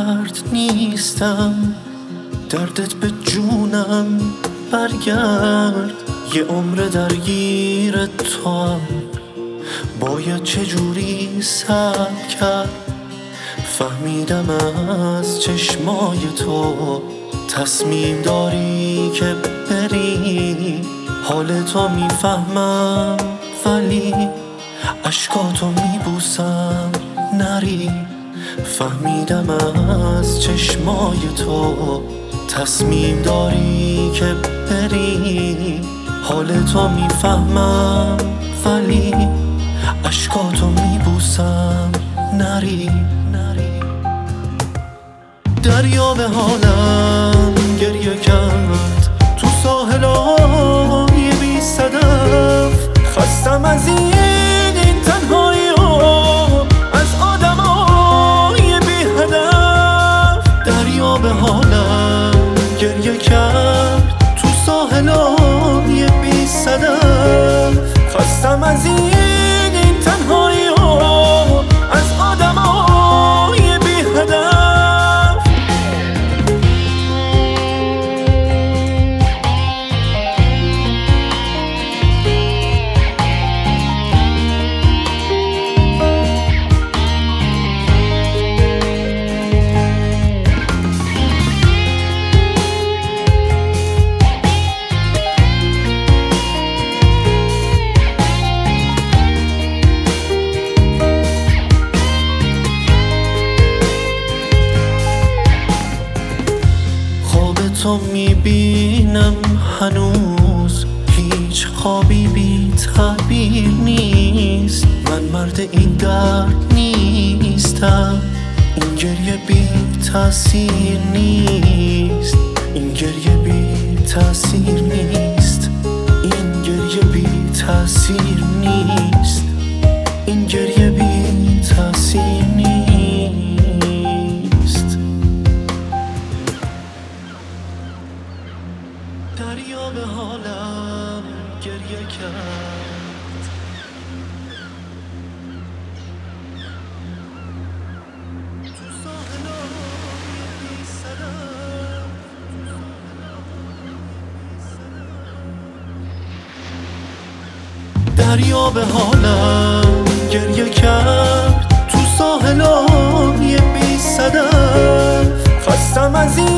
درد نیستم، دردت به جونم برگرد. یه عمر درگیر توام، باید چجوری صبر کرد. فهمیدم از چشمای تو تصمیم داری که بری. حال تو میفهمم ولی اشکاتو میبوسم نری. فهمیدم از چشمای تو تصمیم داری که بری. حال تو میفهمم ولی اشکاتو میبوسم نری. دریا به حالم گریه کرد تو ساحلای بی صدف. خستم از این تنهایی و از آدمای بی هدف. دریا به حالم گریه کرد تو ساحلای بی صدف. خستم از این تنهایی و از آدمای بی هدف. تو میبینم هنوز هیچ خوابی بی تعبیر نیست. من مرد این درد نیستم، این گریه بی تأثیر نیست. این گریه بی تأثیر نیست. این گریه بی تأثیر نیست. این گریه بی تأثیر نیست. دریا به حالم گریه کرد تو ساحلای بی صدف. دریا به حالم گریه کرد تو ساحلای بی صدف. خستم از این